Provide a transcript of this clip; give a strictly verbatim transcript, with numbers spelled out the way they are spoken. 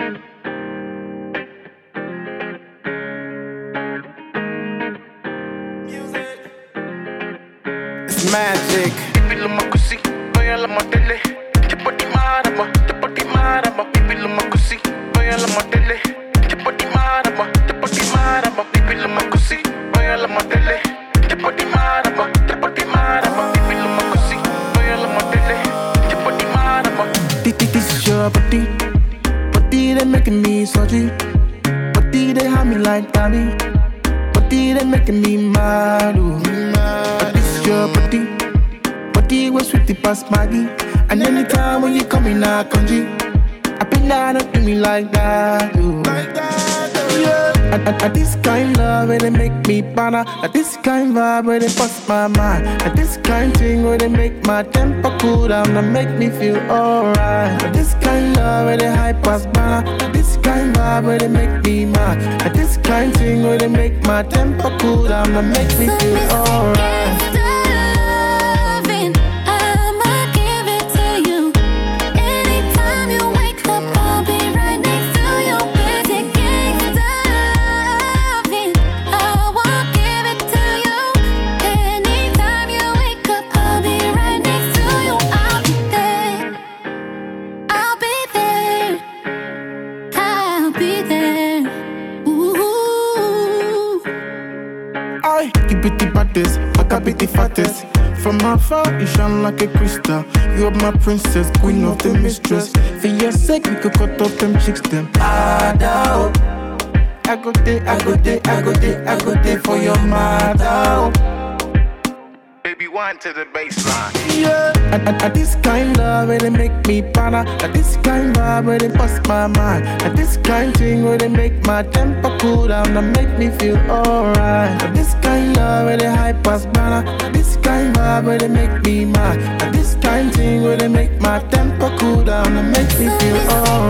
It's magic. Ipilo makusi, oya la matele. Chapati marama, chapati marama. Ipilo makusi, oya la matele. Chapati marama, chapati marama. Ipilo makusi, oya la matele. Chapati marama, chapati marama. Ipilo makusi, oya la matele. Chapati marama. This is your body, body they making me salty. Body they have me like Danny. Body they making me mad, ooh. But this is your body, body was sweetie past Maggie. And anytime when you come in, I conjure. I been down up in me like that, ooh. Yeah. At, at, at this kind love where they make me banner. At this kind vibe where they bust my mind. At this kind thing where they make my temper cool down and make me feel alright. At this kind love where they hype us banner. At this kind vibe where they make me mad. At this kind thing where they make my temper cool down and make me feel alright. You be the baddest, I can be the fattest. From afar, you shine like a crystal. You are my princess, queen of the mistress. For your sake, we could cut off them chicks, them. I doubt. I go there, I go there, I go there, I go there for your mother. Baby, one to the baseline. Yeah. At, at, at this kind love where they make me banner. At this kind vibe where they bust my mind. At this kind thing where they make my temper cool down and make me feel alright. At this kind love where they hype us banner. At this kind vibe where they make me mad. At this kind thing where they make my temper cool down and make me feel alright.